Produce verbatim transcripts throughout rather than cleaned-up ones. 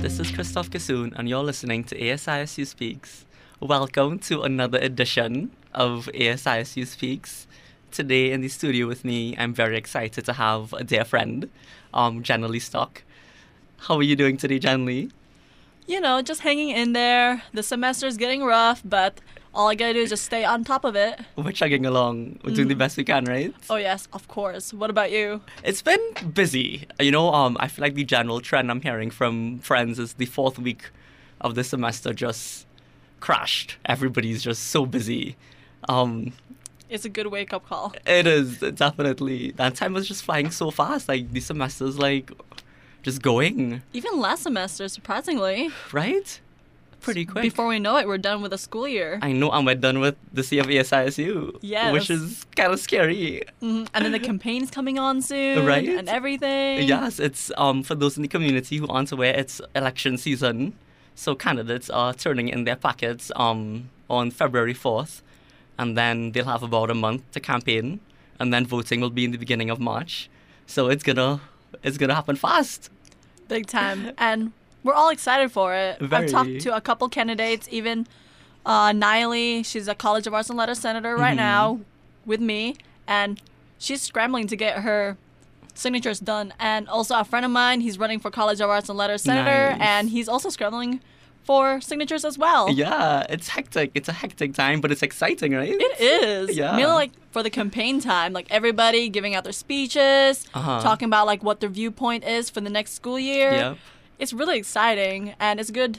This is Christoph Kassoon, and you're listening to A S I S U Speaks. Welcome to another edition of A S I S U Speaks. Today in the studio with me, I'm very excited to have a dear friend, um, Jen Lee Stock. How are you doing today, Jen Lee? You know, just hanging in there. The semester's getting rough, but all I gotta do is just stay on top of it. We're chugging along. We're doing the best we can, right? Oh yes, of course. What about you? It's been busy. You know, um, I feel like the general trend I'm hearing from friends is the fourth week of the semester just crashed. Everybody's just so busy. Um, It's a good wake-up call. it is, definitely. That time was just flying so fast. Like, the semester's, like, just going, Even last semester, surprisingly. right? Pretty quick. Before we know it, we're done with the school year. I know, and we're done with the C of A S I S U. Yes. Which is kind of scary. Mhm. And then the campaign's coming on soon. Right? And everything. Yes, it's um for those in the community who aren't aware, it's election season. So candidates are turning in their packets um on February fourth, and then they'll have about a month to campaign, and then voting will be in the beginning of March. So it's gonna it's gonna happen fast. Big time. And we're all excited for it. Very. I've talked to a couple candidates, even uh, Niley. She's a College of Arts and Letters senator right Mhm. now with me, and she's scrambling to get her signatures done. And also a friend of mine, he's running for College of Arts and Letters senator, Nice. and he's also scrambling for signatures as well. Yeah, it's hectic. It's a hectic time, but it's exciting, right? It is. Yeah. Mainly like for the campaign time, like everybody giving out their speeches, Uh-huh. talking about like what their viewpoint is for the next school year. Yep. It's really exciting, and it's a good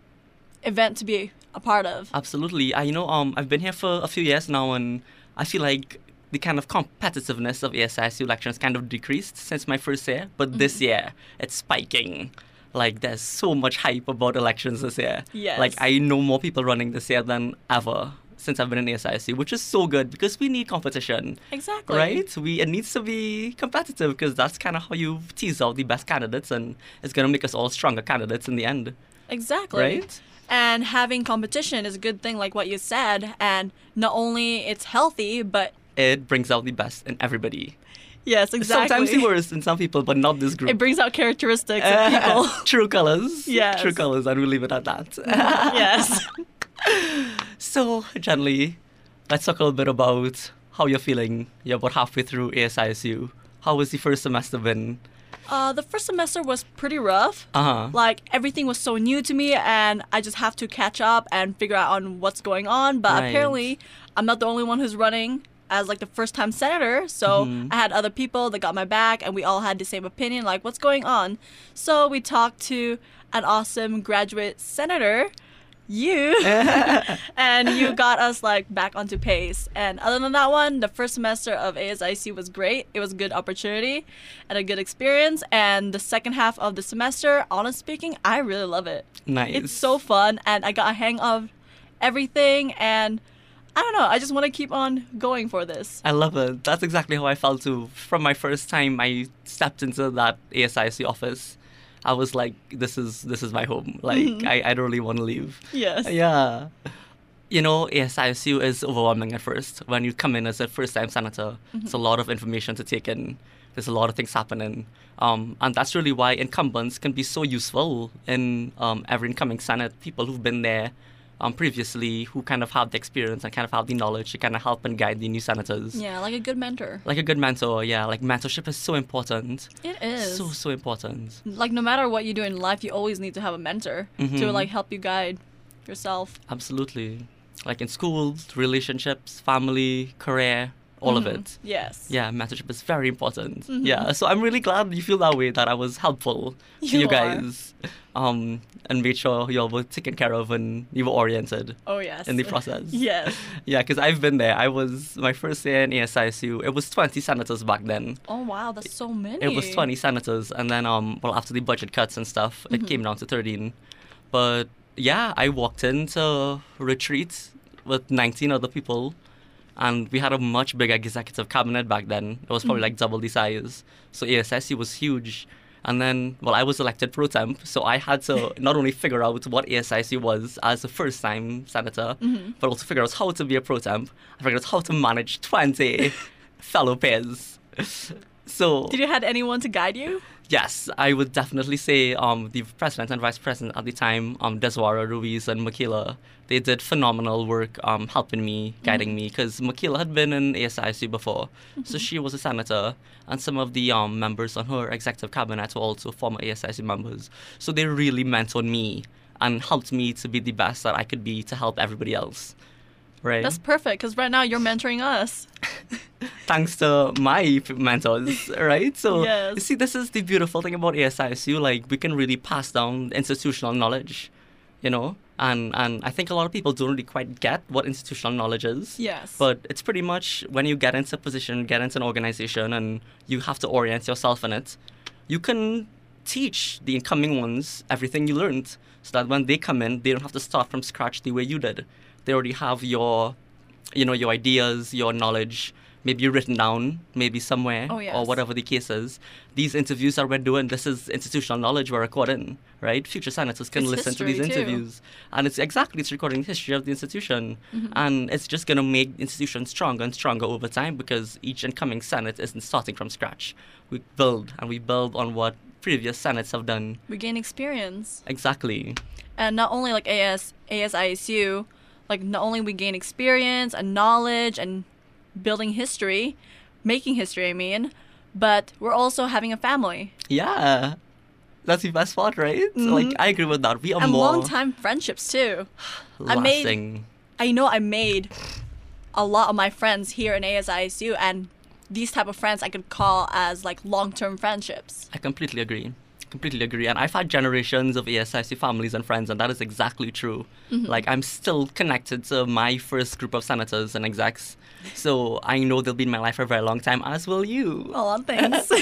event to be a part of. Absolutely. I you know um I've been here for a few years now, and I feel like the kind of competitiveness of A S I S U elections kind of decreased since my first year, but this year it's spiking. Like, there's so much hype about elections this year. Yes. Like, I know more people running this year than ever since I've been in A S I S U, which is so good because we need competition, Exactly. right? We It needs to be competitive because that's kind of how you tease out the best candidates, and it's going to make us all stronger candidates in the end, Exactly. right? And having competition is a good thing, like what you said. And not only it's healthy, but It brings out the best in everybody. yes, exactly. Sometimes the worst in some people, but not this group. It brings out characteristics of people. True colors. Yes. True colors, and we'll leave it at that. Yes. So, Jen Lee, let's talk a little bit about how you're feeling. You're about halfway through A S I S U. How was the first semester been? Uh, the first semester was pretty rough. Uh-huh. Like, everything was so new to me, and I just have to catch up and figure out on what's going on. But Right. apparently, I'm not the only one who's running as, like, the first-time senator. So Mhm. I had other people that got my back, and we all had the same opinion, like, what's going on? So we talked to an awesome graduate senator, you, and you got us, like, back onto pace. And other than that one, the first semester of A S I C was great. It was a good opportunity and a good experience. And the second half of the semester, honestly speaking, I really love it. Nice. It's so fun, and I got a hang of everything, and I don't know, I just want to keep on going for this. I love it. That's exactly how I felt too. From my first time I stepped into that A S I S U office, I was like, this is this is my home. Like, Mhm. I, I don't really want to leave. Yes. Yeah. You know, A S I S U is overwhelming at first. When you come in as a first-time senator, it's a lot of information to take in. There's a lot of things happening. Um, and that's really why incumbents can be so useful in um, every incoming Senate. People who've been there um, previously, who kind of have the experience and kind of have the knowledge to kind of help and guide the new senators. Yeah, like a good mentor. Like a good mentor, yeah. Like, mentorship is so important. It is. So, so important. Like, no matter what you do in life, you always need to have a mentor to, Mhm. like, help you guide yourself. Absolutely. Like in school, relationships, family, career, all of Mhm. it. Yes. Yeah, mentorship is very important. Mhm. Yeah, so I'm really glad you feel that way, that I was helpful to You you are. guys, um, and made sure you all were taken care of and you were oriented Oh, yes. in the process. Yes. Yeah, because I've been there. I was, my first year in A S I S U, it was twenty senators back then. Oh, wow, that's so many. It was twenty senators, and then, um, well, after the budget cuts and stuff, it Mhm. came down to thirteen. But yeah, I walked into retreat with nineteen other people, and we had a much bigger executive cabinet back then. It was probably Mhm. like double the size. So A S I S U was huge. And then, well, I was elected pro temp, so I had to not only figure out what A S I S U was as a first-time senator, Mhm. but also figure out how to be a pro temp. I figured out how to manage twenty fellow peers. So Did you had anyone to guide you? yes, I would definitely say um, the president and vice president at the time, um, Deswara, Ruiz, and Michaela, they did phenomenal work um, helping me, guiding Mm-hmm. me, because Michaela had been in A S I C before, Mm-hmm. so she was a senator, and some of the um, members on her executive cabinet were also former A S I C members. So they really mentored me and helped me to be the best that I could be to help everybody else. Right? That's perfect because right now you're mentoring us. Thanks to my f- mentors, right? So, Yes. you see, this is the beautiful thing about A S I S U. Like, we can really pass down institutional knowledge, you know? And and I think a lot of people don't really quite get what institutional knowledge is. Yes. But it's pretty much when you get into a position, get into an organization, and you have to orient yourself in it, you can teach the incoming ones everything you learned so that when they come in, they don't have to start from scratch the way you did. They already have your, you know, your ideas, your knowledge, maybe written down, maybe somewhere, Oh, yes. or whatever the case is. These interviews that we're doing, this is institutional knowledge we're recording, right? Future senators can It's listen to these history, too. interviews. And it's exactly, it's recording the history of the institution. Mm-hmm. And it's just going to make the institution stronger and stronger over time because each incoming senate isn't starting from scratch. We build, and we build on what previous senates have done. We gain experience. Exactly. And not only like A S, A S I S U, like not only we gain experience and knowledge and building history, making history, I mean, but we're also having a family. Yeah. That's the best part, right? So, like, Mhm. I agree with that. We are And more long-time friendships too. I made- lasting. I know I made a lot of my friends here in A S I S U, and these type of friends I could call as like long-term friendships. I completely agree. Completely agree. And I've had generations of A S I C families and friends, and that is exactly true. Mm-hmm. Like, I'm still connected to my first group of senators and execs. So I know they'll be in my life for a very long time, as will you. Oh, thanks.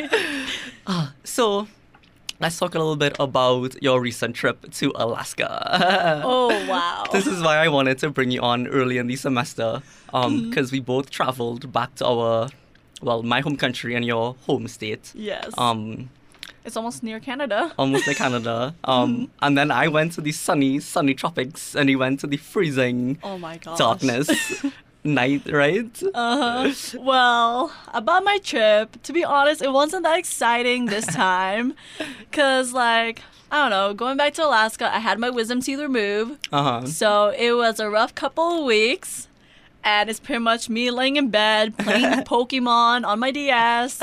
So let's talk a little bit about your recent trip to Alaska. Oh, wow. This is why I wanted to bring you on early in the semester, um, because we both traveled back to our, well, my home country and your home state. Yes. Um, It's almost near Canada. almost like Canada. Um, and then I went to the sunny, sunny tropics, and he went to the freezing Oh my gosh. darkness night, right? Uh-huh. Well, about my trip, to be honest, it wasn't that exciting this time. Because, like, I don't know, going back to Alaska, I had my wisdom teeth removed. Uh huh. So it was a rough couple of weeks. And it's pretty much me laying in bed, playing Pokemon on my D S,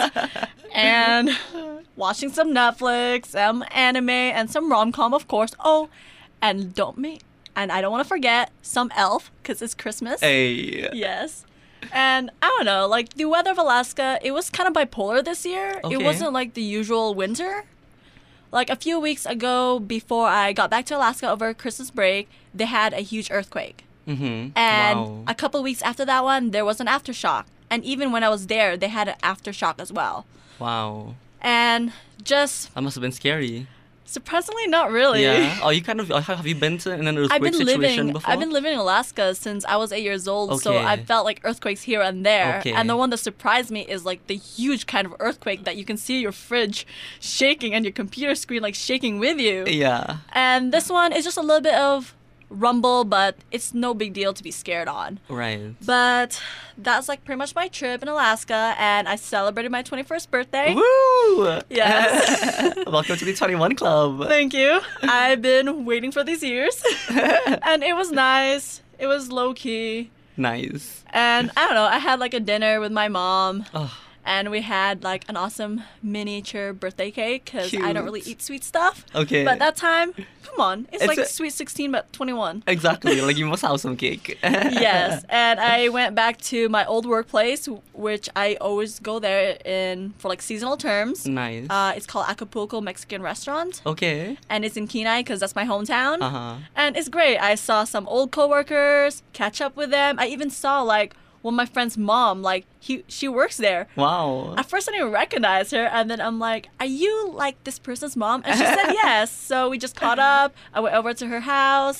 and watching some Netflix, some anime, and some rom-com, of course. Oh, and don't me, and I don't want to forget, some Elf, because it's Christmas. Hey. Yes. And I don't know, like the weather of Alaska, it was kind of bipolar this year. Okay. It wasn't like the usual winter. Like a few weeks ago, before I got back to Alaska over Christmas break, they had a huge earthquake. Mm-hmm. And Wow. a couple weeks after that one, there was an aftershock. And even when I was there, they had an aftershock as well. Wow. And just That must have been scary. surprisingly, not really. Yeah. Oh, you kind of have you been to in an earthquake I've been situation living. before? I've been living in Alaska since I was eight years old, so Okay. I felt like earthquakes here and there. Okay. And the one that surprised me is like the huge kind of earthquake that you can see your fridge shaking and your computer screen like shaking with you. Yeah. And this one is just a little bit of rumble, but it's no big deal to be scared on. Right. But that's like pretty much my trip in Alaska, and I celebrated my twenty-first birthday. Woo! Yes. Welcome to the twenty-one Club. Thank you. I've been waiting for these years. And it was nice. It was low key. Nice. And I don't know, I had like a dinner with my mom. Oh, And we had like an awesome miniature birthday cake because I don't really Cute. eat sweet stuff. okay. But that time, come on, it's, It's like a- sweet sixteen but twenty-one. Exactly. Like, you must have some cake. Yes, and I went back to my old workplace, which I always go there in for like seasonal terms. Nice. Uh, it's called Acapulco Mexican Restaurant, okay. and it's in Kenai because that's my hometown. Uh huh. And it's great. I saw some old coworkers, catch up with them. I even saw like one of my friend's mom, like he she works there. Wow. At first, I didn't recognize her, and then I'm like, "Are you like this person's mom?" And she said yes. So we just caught up. I went over to her house,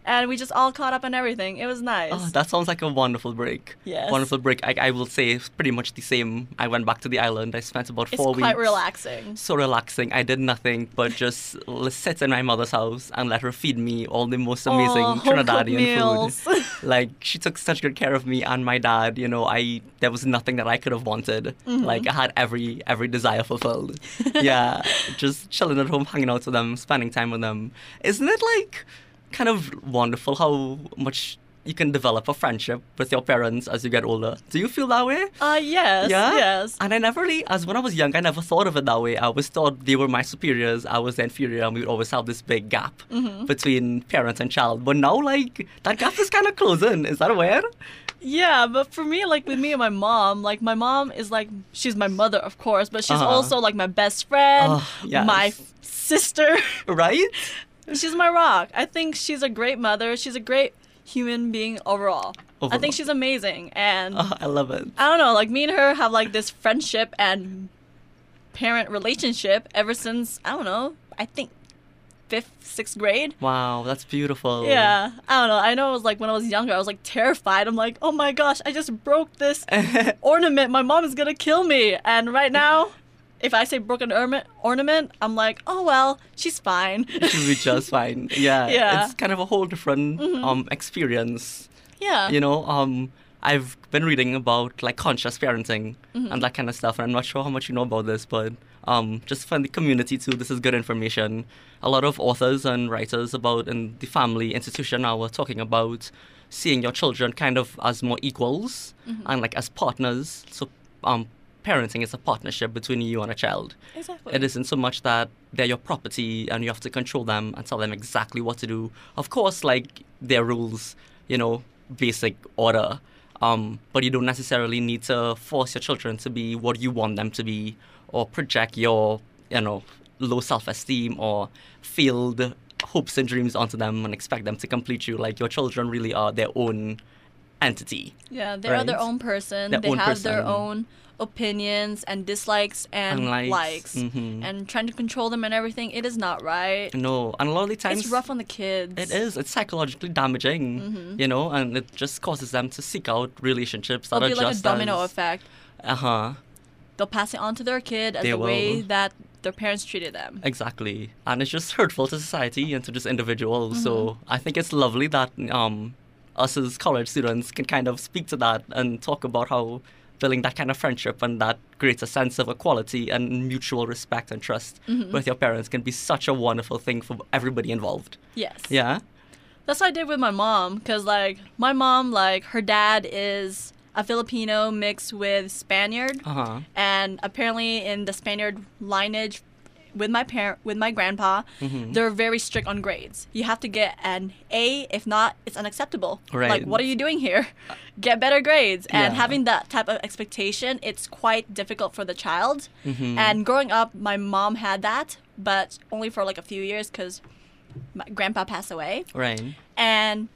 and we just all caught up on everything. It was nice. Oh, that sounds like a wonderful break. Yes. Wonderful break. I, I will say it's pretty much the same. I went back to the island. I spent about it's four weeks. quite relaxing. So relaxing. I did nothing but just l- sit in my mother's house and let her feed me all the most amazing Oh, home-cooked Trinidadian meals. food. Like, she took such good care of me and my dad. You know, I there was nothing that I could have wanted. Mm-hmm. Like, I had every every desire fulfilled. Yeah, just chilling at home, hanging out with them, spending time with them. Isn't it like kind of wonderful how much you can develop a friendship with your parents as you get older? Do you feel that way? Uh, yes, Yeah? yes. And I never really, as when I was young, I never thought of it that way. I always thought they were my superiors, I was the inferior, and we would always have this big gap Mm-hmm. between parent and child. But now, like, that gap is kind of closing. Is that weird? Yeah, but for me, like with me and my mom, like my mom is like, she's my mother, of course, but she's Uh-huh. also like my best friend, Oh, yes. my sister. Right? She's my rock. I think she's a great mother. She's a great human being overall. I Overall. think she's amazing. And Oh, I love it. I don't know, like me and her have like this friendship and parent relationship ever since, I don't know, I think fifth, sixth grade. Wow, that's beautiful. Yeah, I don't know. I know it was like when I was younger, I was like terrified. I'm like, oh my gosh, I just broke this ornament. My mom is gonna kill me. And right now, if I say broken ornament, ornament, I'm like, oh well, she's fine. She'll be just fine. Yeah. Yeah. It's kind of a whole different Mhm. um experience. Yeah. You know, um, I've been reading about like conscious parenting Mhm. and that kind of stuff, and I'm not sure how much you know about this, but um, just for the community too, this is good information. A lot of authors and writers about in the family institution now are talking about seeing your children kind of as more equals Mhm. and like as partners. So, um, parenting is a partnership between you and a child. Exactly. It isn't so much that they're your property and you have to control them and tell them exactly what to do. Of course, like, there are rules, you know, basic order. Um, but you don't necessarily need to force your children to be what you want them to be or project your, you know, low self-esteem or failed hopes and dreams onto them and expect them to complete you. Like, your children really are their own entity. Yeah, they are their Right. own person. Their they own have their person. own opinions and dislikes and, And likes. likes. Mhm. And trying to control them and everything, it is not right. No, and a lot of the times... It's rough on the kids. It is. It's psychologically damaging, Mhm. you know, and it just causes them to seek out relationships that It'll are be like a just domino as, effect. Uh-huh, They'll pass it on to their kid as They the way will. that their parents treated them. exactly. And it's just hurtful to society and to just individuals. So I think it's lovely that um, us as college students can kind of speak to that and talk about how building that kind of friendship and that greater sense of equality and mutual respect and trust Mhm. with your parents can be such a wonderful thing for everybody involved. Yes. Yeah? That's what I did with my mom, because, like, my mom, like, her dad is a Filipino mixed with Spaniard. Uh-huh. And apparently in the Spaniard lineage with my parent with my grandpa, Mhm. they're very strict on grades. You have to get an A, if not, it's unacceptable. Right. Like, what are you doing here? Get better grades. And Yeah. having that type of expectation, it's quite difficult for the child. Mhm. And growing up, my mom had that, but only for like a few years because my grandpa passed away. Right. And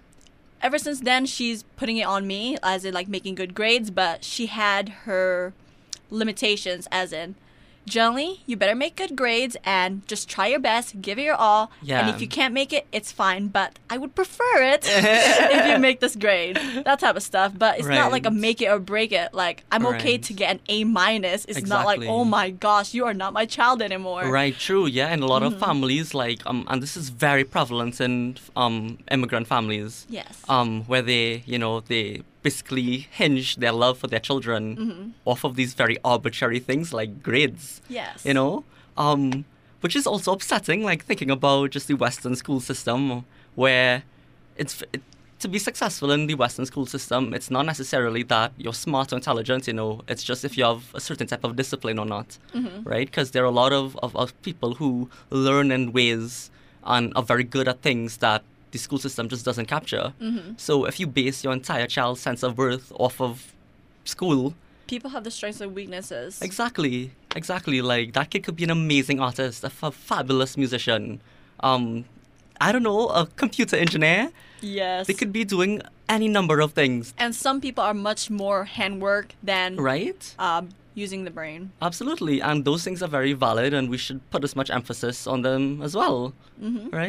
ever since then, she's putting it on me, as in like making good grades, but she had her limitations, as in, generally, you better make good grades and just try your best, give it your all. Yeah. And if you can't make it, it's fine, but I would prefer it if you make this grade. That type of stuff. But it's not like a Right. make it or break it. Like, I'm okay Right. to get an A minus. It's not like, Exactly. oh my gosh, you are not my child anymore. Right, true, yeah, and a lot Mm-hmm. of families, like, um, and this is very prevalent in um immigrant families, Yes. um, where they, you know, they basically hinge their love for their children Mm-hmm. off of these very arbitrary things like grades, Yes. you know, um, which is also upsetting. Like, thinking about just the Western school system, where it's it, to be successful in the Western school system, it's not necessarily that you're smart or intelligent, you know, it's just if you have a certain type of discipline or not, Mm-hmm. right? Because there are a lot of, of, of people who learn in ways and are very good at things that the school system just doesn't capture. Mm-hmm. So if you base your entire child's sense of worth off of school, People have the strengths and weaknesses. exactly, exactly, like, that kid could be an amazing artist, a fa- fabulous musician, um, I don't know, a computer engineer. Yes. They could be doing any number of things, And some people are much more handwork than right? um, using the brain. Absolutely, and those things are very valid, and we should put as much emphasis on them as well, Mm-hmm. right?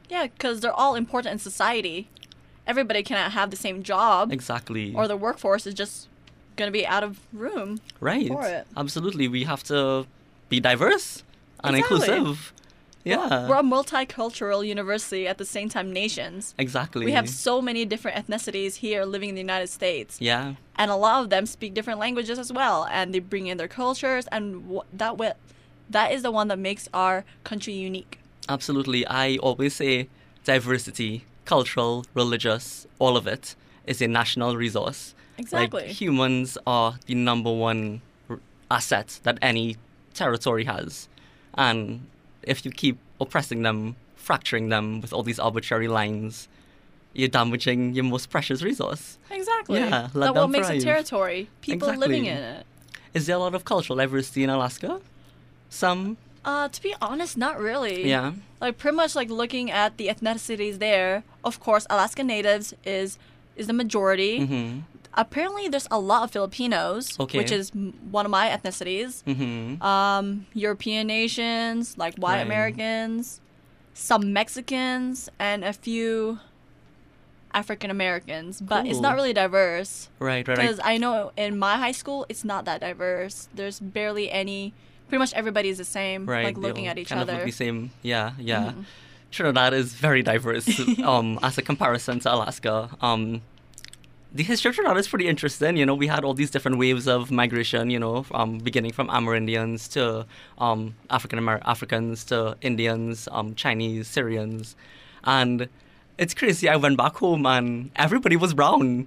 Yeah, because they're all important in society. Everybody cannot have the same job. Exactly. Or the workforce is just going to be out of room right. for it. Absolutely. We have to be diverse and Exactly. inclusive. Yeah. We're a multicultural university, at the same time nations. Exactly. We have so many different ethnicities here living in the United States. Yeah. And a lot of them speak different languages as well. And they bring in their cultures. And wh- that, wi- that is the one that makes our country unique. Absolutely. I always say diversity, cultural, religious, all of it is a national resource. Exactly. Like, humans are the number one r- asset that any territory has. And if you keep oppressing them, fracturing them with all these arbitrary lines, you're damaging your most precious resource. Exactly. Yeah, let That's them what makes a thrive. territory. People Exactly. living in it. Is there a lot of cultural diversity in Alaska? Some, Uh, to be honest, not really. yeah. Like pretty much like looking at the ethnicities there. Of course, Alaska Natives is is the majority. Mm-hmm. Apparently, there's a lot of Filipinos, Okay. which is m- one of my ethnicities. Mm-hmm. Um, European nations, like white Right. Americans, some Mexicans, and a few African Americans. But it's not Cool. really diverse. Right, right, Because right. I know in my high school, it's not that diverse. There's barely any. Pretty much everybody is the same. Right. Like they looking all at each kind other. of look the same. Yeah, yeah. Mhm. Trinidad is very diverse um, as a comparison to Alaska. Um, the history of Trinidad is pretty interesting. You know, we had all these different waves of migration, you know, um, beginning from Amerindians to um, African Amer- Africans to Indians, um, Chinese, Syrians. And it's crazy. I went back home and everybody was brown.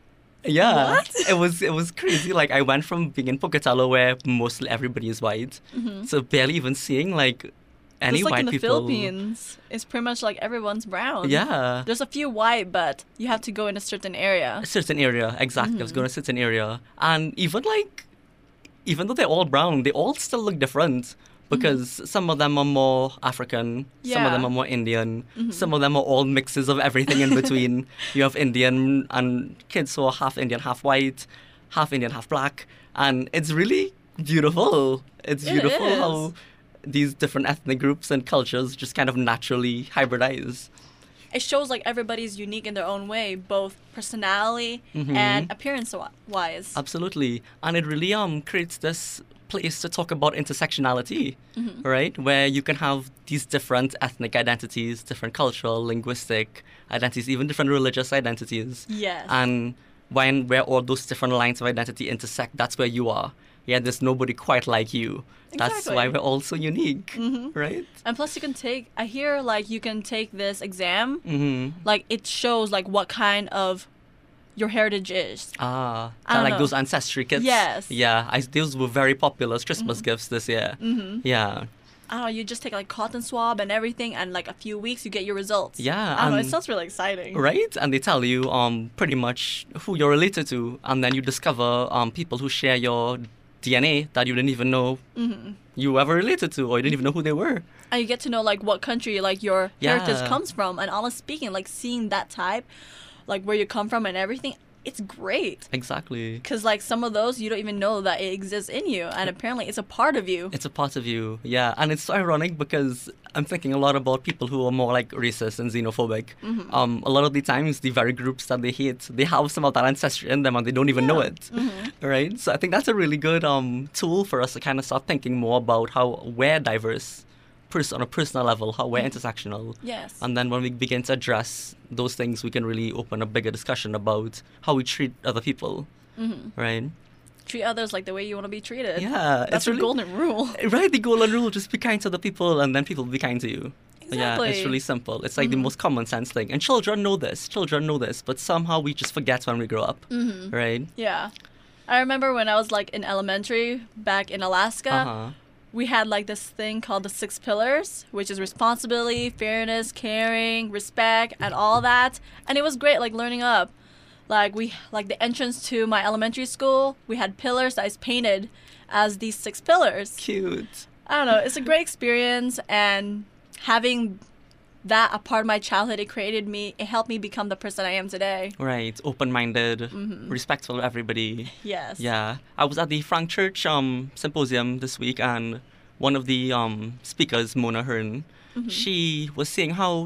Yeah. What? It was it was crazy. Like, I went from being in Pocatello where mostly everybody is white Mhm. to barely even seeing like any Just like white in the people. Philippines, it's pretty much like everyone's brown. Yeah. There's a few white, but you have to go in a certain area. A certain area, exactly. I was Mhm. going to a certain area. And even like, even though they're all brown, they all still look different because some of them are more African, some of them Yeah. are more Indian, Mhm. some of them are all mixes of everything in between. You have Indian and kids who are half Indian, half white, half Indian, half black. And it's really beautiful. It's It beautiful is. how these different ethnic groups and cultures just kind of naturally hybridize. It shows like everybody's unique in their own way, both personality Mhm. and appearance wi- wise. Absolutely. And it really um creates this place to talk about intersectionality, Mhm. right? Where you can have these different ethnic identities, different cultural, linguistic identities, even different religious identities. Yes. And when where all those different lines of identity intersect, that's where you are. Yeah, there's nobody quite like you. That's Exactly. why we're all so unique, Mhm. right? And plus, you can take. I hear like you can take this exam. Mm-hmm. Like it shows like what kind of your heritage is. Ah, I kind don't of like know. those ancestry kits. Yes. Yeah, I, those were very popular as Christmas gifts this year. Mm-hmm. Yeah. I don't know. You just take like cotton swab and everything, and like a few weeks, you get your results. Yeah, I don't know. It and- sounds really exciting. Right? And they tell you um pretty much who you're related to, and then you discover um people who share your D N A that you didn't even know Mm-hmm. you ever related to, or you didn't even know who they were. And you get to know like what country like your heritage Yeah. comes from. And honestly speaking, like seeing that type, like where you come from and everything, it's great. Exactly. Because like some of those you don't even know that it exists in you, and apparently it's a part of you. It's a part of you, yeah. And it's so ironic because I'm thinking a lot about people who are more like racist and xenophobic. Mhm. Um, a lot of the times, the very groups that they hate, they have some of that ancestry in them and they don't even know Yeah. it. Mhm. Right? So I think that's a really good um tool for us to kind of start thinking more about how we're diverse, pers- on a personal level, how we're intersectional. Yes. And then when we begin to address those things, we can really open a bigger discussion about how we treat other people, Mhm. right? Treat others like the way you want to be treated. Yeah, That's it's the really golden rule. right. The golden rule: just be kind to the people, and then people will be kind to you. Yeah, Exactly. it's really simple. It's like the Mhm. most common sense thing, and children know this. Children know this, but somehow we just forget when we grow up, Mhm. right? Yeah. I remember when I was like in elementary back in Alaska, Uh huh. we had like this thing called the six pillars, which is responsibility, fairness, caring, respect, and all that. And it was great, like learning up. Like we, like the entrance to my elementary school, we had pillars that is painted as these six pillars. Cute. I don't know, it's a great experience, and having that a part of my childhood, it created me, it helped me become the person I am today. Right. Open-minded, Mhm. respectful of everybody. Yes. Yeah, I was at the Frank Church um symposium this week, and one of the um speakers, Mona Hearn, Mhm. she was saying how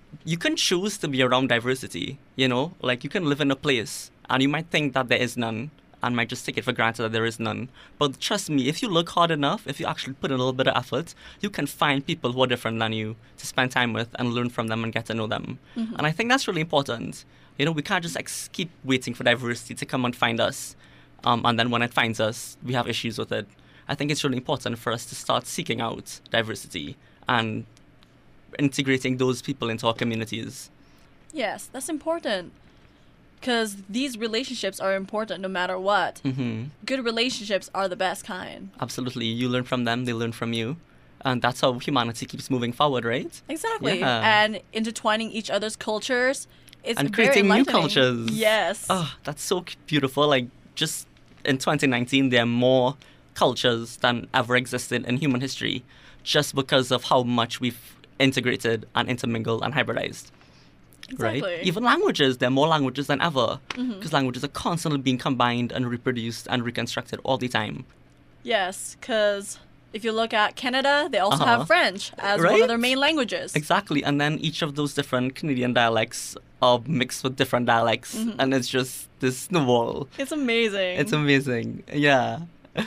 you can choose to be around diversity, you know? Like, you can live in a place and you might think that there is none and might just take it for granted that there is none. But trust me, if you look hard enough, if you actually put in a little bit of effort, you can find people who are different than you to spend time with and learn from them and get to know them. Mm-hmm. And I think that's really important. You know, we can't just ex- keep waiting for diversity to come and find us. Um, and then when it finds us, we have issues with it. I think it's really important for us to start seeking out diversity and integrating those people into our communities. Yes, that's important. Because these relationships are important no matter what. Mm-hmm. Good relationships are the best kind. Absolutely. You learn from them, they learn from you. And that's how humanity keeps moving forward, right? Exactly. Yeah. And intertwining each other's cultures. It's and very creating new enlightening. cultures. Yes. Oh, that's so beautiful. Like, just in twenty nineteen, there are more cultures than ever existed in human history just because of how much we've integrated and intermingled and hybridized. Exactly. Right? Even languages, there are more languages than ever because Mm-hmm. languages are constantly being combined and reproduced and reconstructed all the time. Yes, because if you look at Canada, they also Uh-huh. have French as one Right? of their main languages. Exactly. And then each of those different Canadian dialects are mixed with different dialects. Mhm. And it's just this snowball. It's amazing. It's amazing. Yeah.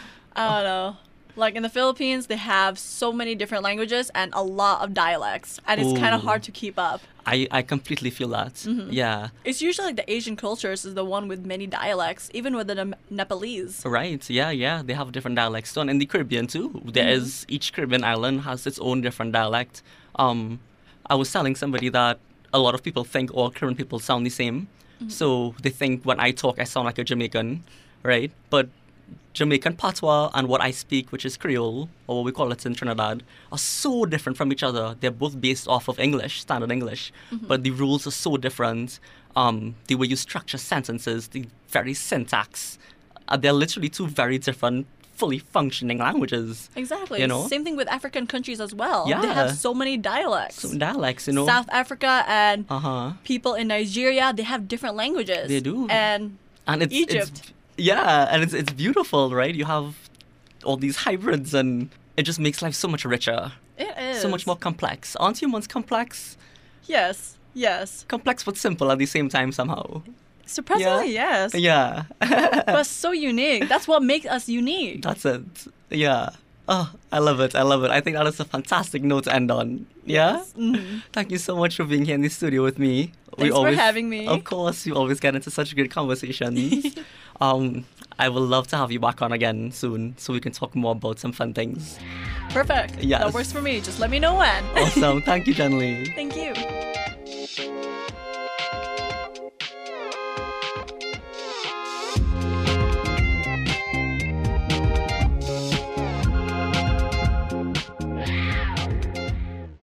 I don't know. Like in the Philippines, they have so many different languages and a lot of dialects. And it's kind of Ooh. hard to keep up. I, I completely feel that. Mhm. Yeah. It's usually like the Asian cultures is the one with many dialects, even with the Ne- Nepalese. Right. Yeah, yeah. They have different dialects too. And in the Caribbean too. There Mhm. is each Caribbean island has its own different dialect. Um I was telling somebody that a lot of people think all Caribbean people sound the same. Mhm. So they think when I talk I sound like a Jamaican, right? But Jamaican patois and what I speak, which is Creole, or what we call it in Trinidad, are so different from each other. They're both based off of English, standard English, Mhm. but the rules are so different. Um, the way you structure sentences, the very syntax, uh, they're literally two very different, fully functioning languages. Exactly. You know? Same thing with African countries as well. They Yeah. have so many dialects. So dialects, you know. South Africa and Uh huh. people in Nigeria, they have different languages. They do. And And it's Egypt. It's, yeah, and it's it's beautiful, right? You have all these hybrids, and it just makes life so much richer, it is. so much more complex. Aren't humans complex? Yes. Yes. Complex but simple at the same time somehow. Surprisingly, yes. Yeah. But so unique. That's what makes us unique. That's it. Yeah. Oh, I love it. I love it. I think that is a fantastic note to end on. Yeah? Mhm. Thank you so much for being here in the studio with me. Thanks for having me. Of course, we always get into such good conversations. um, I would love to have you back on again soon so we can talk more about some fun things. Perfect. Yes. That works for me. Just let me know when. Awesome. Thank you, Jenny. Thank you.